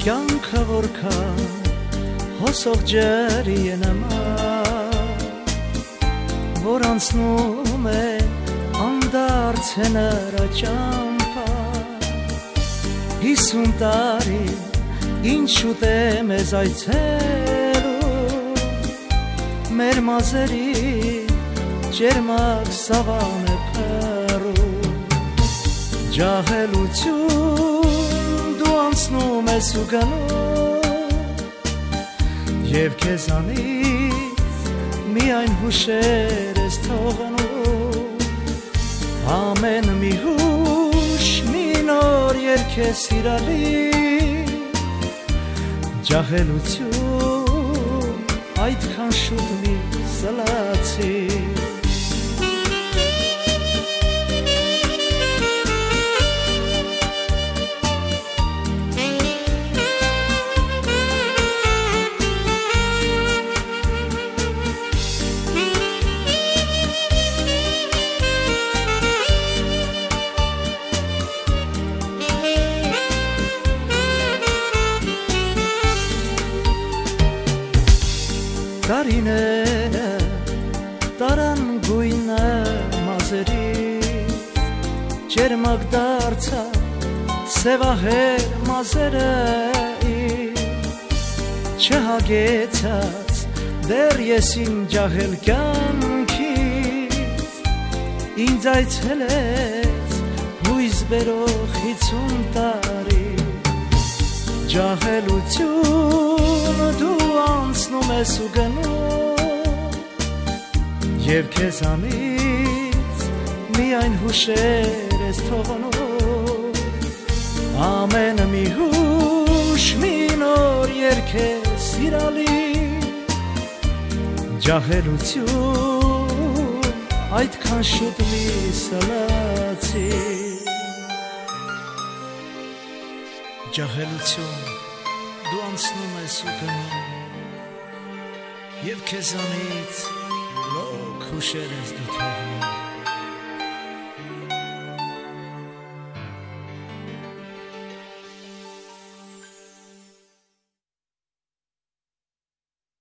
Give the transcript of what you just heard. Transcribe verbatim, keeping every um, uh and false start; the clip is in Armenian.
կյանքը որքան հոսող ջրի է նման, որ անցնում է անդարձ է նրա ճամփա, հիսուն տարի ինչ ուտե մեզ այցելում, մեր մազերի ջերմակ սավան է փռում, ջահելություն դու անցնում ես ու գնում, և քեզանից միայն հուշեր ես թողնում, ամեն մի հուշ մի նոր երգ է սիրալի, ջահելություն այդքան շուտ մի սլացի, տարիները տարան գույնը մազերի, ջերմակ դարձա սևահեր մազերը, չհագեցած դեռ ես իմ ջահել կյանքից, ինձ այցելեց հույս բերող հիցուն տարի, ջահելություն դու անցնում ես ու գնում, և քեզանից միայն հուշեր ես թողնում, ամեն մի հուշ մի նոր երգ է սիրալի, ջահելություն այդքան շուտ մի սլացի, ջահելություն դու անցնում ես ու գնում, և քեզանից լոք հուշեր ես դու թողնում,